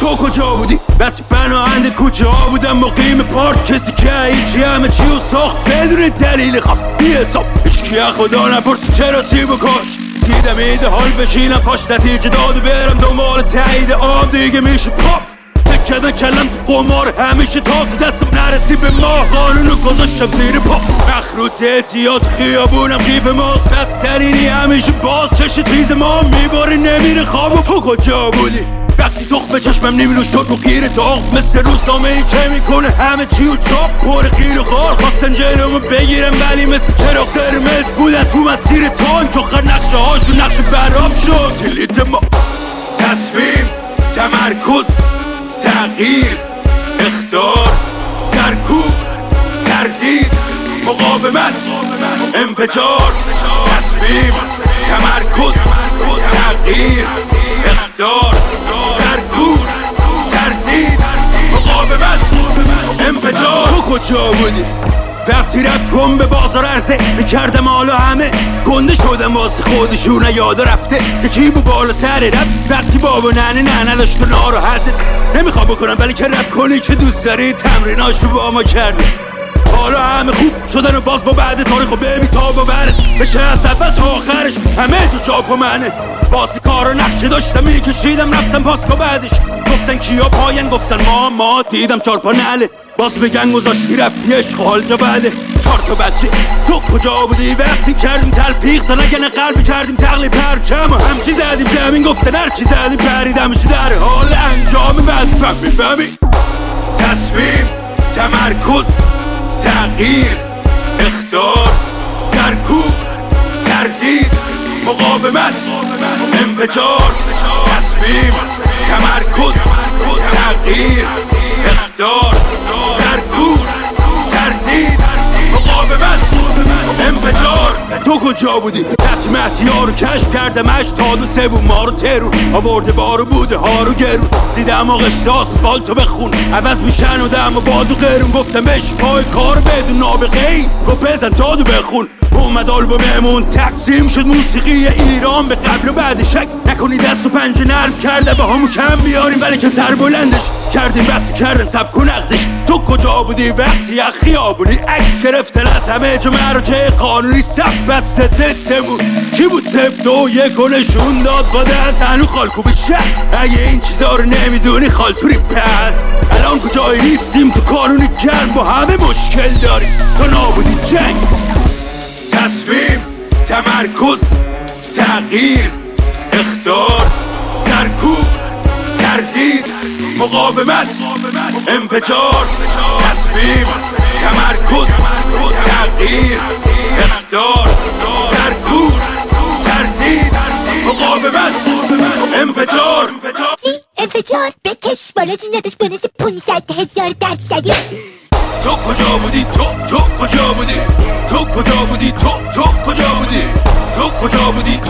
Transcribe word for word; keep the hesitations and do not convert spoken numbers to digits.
تو کجا بودی؟ وقتی پناهنده کوچه ها بودم مقیم پارک، کسی که هیچی همه چی و ساخت بدون دلیل خاص بی حساب. هیچکی از خدا نپرسی چرا سیب و کاشت. دیدم ایده حال بشینم پاش نتیجه داد و برم دنبال تایید آب دیگه میشه پاپ. تکده کلم تو قمار همیشه تازه دستم نرسی به ما، قانونو گذاشتم زیر پا. مخروط احتیاط خیابونم قیف ماست، بسترینی همیشه باز چش تیز ما میباره نمیره خواب. و تو کجا بودی وقتی تخم چشمم نمیرو شد رو قیر داغ، مثل روزنامه ای که میکنه همه چی و چاپ پر قیر و خار. خواستن جلومو بگیرم ولی مثل چراغ قرمز بودن تو مسیر تانک، آخر نقشه هاشون نقشه براب شد. تلیت ما تصمیم، تمرکز، تغییر، اخطار، سرکوب، تردید، مقاومت، انفجار. تصمیم، تمرکز، تغییر، اخطار، سرکوب، تردید، مقاومت، انفجار. تو کجا بودی وقتی رب کن به بازار عرضه میکردم؟ حالا همه گنده شدم واسه خودشون، یادا رفته یکی بو بالا سر رب وقتی بابا ننه نه نداشت و ناراحته. نمیخوام بکنم ولی که رب کنی که دوست داری، تمریناشو با ما کرده. حالا همه خوب شدن و باز با بعد تاریخو ببین تا ببرد بشه از اول تا آخرش همه جو چاپ و منه. باسی کارو نقشه داشتم میکشیدم رفتم پاسکو بعدش. گفتن کیا پاین گفتن ما ما دیدم چار پا نله. باز بگن گذاشتی رفتی عشق حال جا بله. چار تا بچه تو کجا بودی وقتی کردیم تلفیق تا نگنه قلبی کردیم تقلیب پرچم و همچی زدیم زمین گفتن هرچی زدیم پریدمش در حال انجام وظیفم. میفهمی؟ تصمیم، تمرکز، تغییر، اخطار، سرکوب، تردید، مقاومت، انفجار. تصمیم، تمرکز، تغییر، اخطار، سرکوب، تردید، مقاومت، انفجار. تو کجا بودی وقتی مهدی‌ها رو کشف کردم؟ اش تا دو سه بود ما رو ترون آورده بارو بوده ها رو گرون. دیدم آقشت آسفالتو بخون عوض میشن و دم و باد و غیرون. گفتم بش پای کار بدون نابغه ای گفت بزن دادو بخون. اومد آلبوممون تقسیم شد موسیقی ایران به قبل و بعد. شک نکنی دست و پنجه نرم کرده با همون کم بیاریم ولی که سر بلندش کردیم وقتی کردن سبک و نقدش. تو کجا بودی وقتی از خیابونی عکس گرفتن از همه جا مرجع قانونی صف بسته زده بود؟ کی بود صفت و یک و نشون داد با دست هنو خالکوب شست؟ اگه این چیزا رو نمیدونی خالتوری پس. الان کجایی نیستیم تو قانونی گرم با همه مشکل داریم تا نابودی جنگ. تصمیم، تمرکز، تغییر، اخطار، سرکوب، تردید، مقاومت، انفجار. تصمیم، تمرکز، تغییر، اخطار، سرکوب، تردید، مقاومت، انفجار. انفجار بکش بالا جونتش بنویسه پونصد هزار درصدی. تو کجا بودی تو تو کجا بودی تو کجا بودی تو تو کجا بودی تو کجا بودی